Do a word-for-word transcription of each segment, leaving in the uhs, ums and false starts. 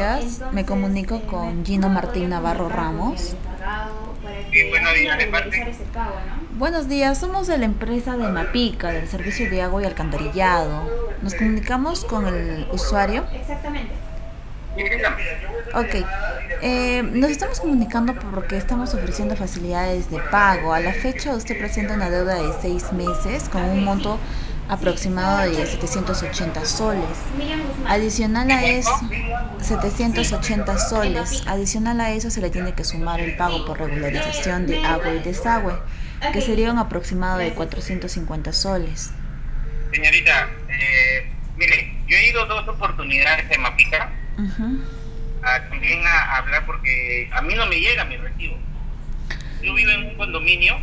días, me comunico con Gino Martín Navarro Ramos. Sí, buenos días, de parte. Buenos días, somos de la empresa de Mapica, del servicio de agua y alcantarillado. Nos comunicamos con el usuario. Sí, dígame. Ok, eh, nos estamos comunicando porque estamos ofreciendo facilidades de pago. A la fecha usted presenta una deuda de seis meses con un monto aproximado de setecientos ochenta soles. Adicional a eso, setecientos ochenta soles. Adicional a eso se le tiene que sumar el pago por regularización de agua y desagüe, que sería un aproximado de cuatrocientos cincuenta soles. Señorita, eh, mire, yo he ido dos oportunidades en Mapica Uh-huh. a, también a hablar porque a mí no me llega mi recibo. Yo vivo en un condominio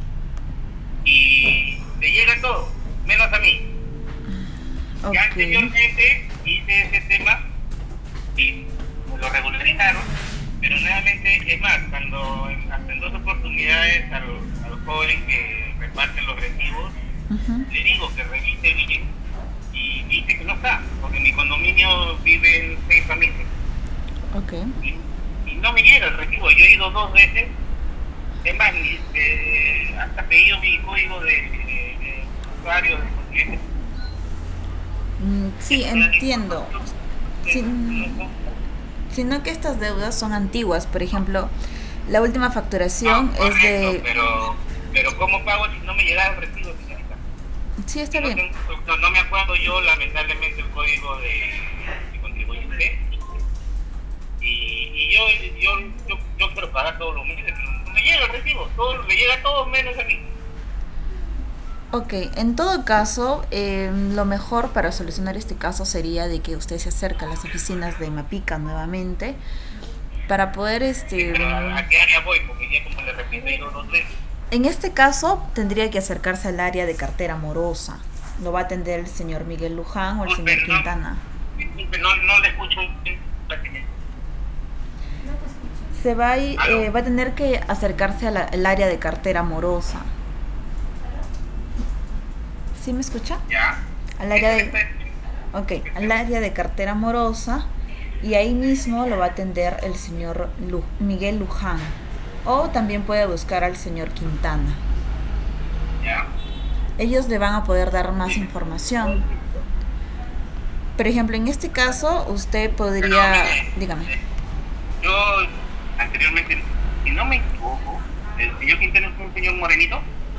y me llega todo, menos a mí. Ya Ok. anteriormente hice ese tema y me lo regularizaron, pero nuevamente, es más, cuando en, hasta en dos oportunidades al, al joven que reparte los recibos, Uh-huh. le digo que revise bien y dice que no está, porque en mi condominio viven seis familias Ok. y, y no me llega el recibo. Yo he ido dos veces, es más, ni, eh, hasta pedido mi código de, de, de usuario de cliente. Mm, sí, entiendo. Sin- sino que estas deudas son antiguas. Por ejemplo, la última facturación Ah, es correcto, de... pero, pero ¿cómo pago si no me llega el recibo, señorita? Sí, está No, bien. tengo- no, no me acuerdo yo, lamentablemente, el código de, de contribuyente. Y, y yo, yo, yo, yo quiero pagar todos los meses, pero no me llega el recibo. Todo, le llega a todos menos a mí. Ok, en todo caso, eh, lo mejor para solucionar este caso sería de que usted se acerque a las oficinas de Mapica nuevamente para poder, Sí, este, pero ¿a, a qué área voy? Porque ya, como le repito, he ido dos veces. en este caso tendría que acercarse al área de cartera morosa. Lo va a atender el señor Miguel Luján o el Disculpe, señor no, Quintana. disculpe, no, no le escucho bien la señal. Se va a, ir, ¿Aló? eh, va a tener que acercarse a la- al área de cartera morosa. ¿Sí me escucha? ¿Ya? Al área Sí, de, sí, sí. ok, al área de cartera morosa, y ahí mismo lo va a atender el señor Lu- Miguel Luján, o también puede buscar al señor Quintana. ¿Ya? Ellos le van a poder dar más información. Por ejemplo, en este caso usted Pero podría, mire, dígame. eh, yo anteriormente, si no me equivoco, el señor Quintana es un señor morenito.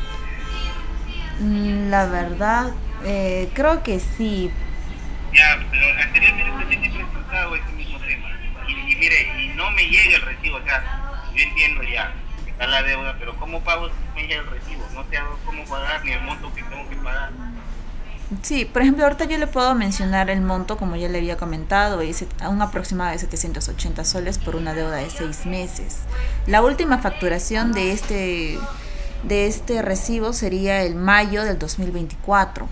Mm, la verdad, eh, creo que sí. Ya, pero anteriormente también he presentado ese mismo tema. Y, y mire, y no me llega el recibo. O sea, yo entiendo ya que está la deuda, pero ¿cómo pago si no me llega el recibo? No sé cómo pagar ni el monto que tengo que pagar. Sí, por ejemplo, ahorita yo le puedo mencionar el monto, como ya le había comentado, es set- un aproximado de setecientos ochenta soles por una deuda de seis meses. La última facturación de este, de este recibo sería el mayo del dos mil veinticuatro.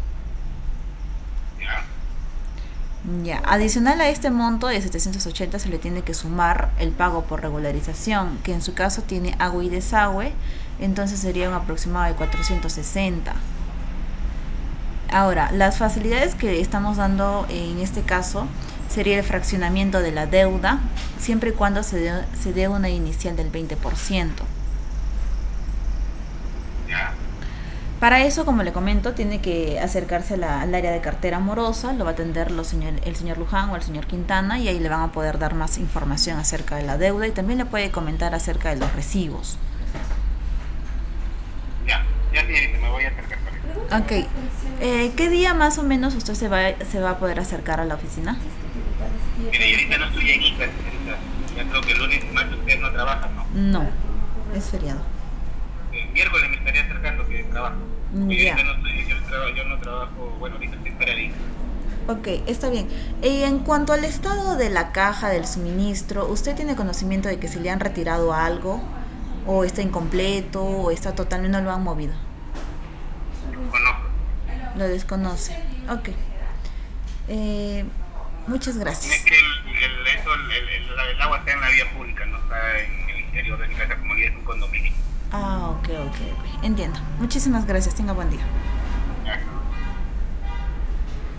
¿Ya? Ya, adicional a este monto de setecientos ochenta se le tiene que sumar el pago por regularización, que en su caso tiene agua y desagüe, entonces sería un aproximado de cuatrocientos sesenta. Ahora, las facilidades que estamos dando en este caso sería el fraccionamiento de la deuda, siempre y cuando se dé, se dé una inicial del veinte por ciento. ¿Ya? Para eso, como le comento, tiene que acercarse a la- al área de cartera morosa, lo va a atender los señor- el señor Luján o el señor Quintana, y ahí le van a poder dar más información acerca de la deuda y también le puede comentar acerca de los recibos. Ya, ya señorita, me voy a acercar con eso. Ok, eh, ¿qué día más o menos usted se va, se va a poder acercar a la oficina? Mire, yo ahorita no estoy en Ica, señorita. Ya creo que el lunes y martes ustedes no trabajan, ¿no? No, es feriado. El miércoles me estaría acercando que trabajo. Porque yo Ya. ahorita no estoy, yo, traba- yo no trabajo, bueno, ahorita estoy paradito. Ok, está bien. Y en cuanto al estado de la caja del suministro, ¿usted tiene conocimiento de que se le han retirado algo? ¿O está incompleto? ¿O está totalmente no lo han movido? Conozco. Lo desconoce. Ok. Eh, muchas Es gracias. que el, el, eso, el, el, el- el agua está en la vía pública, no está en el interior de mi casa, como ya es un condominio. Ah, ok, ok, ok. Entiendo. Muchísimas gracias. Tenga buen día.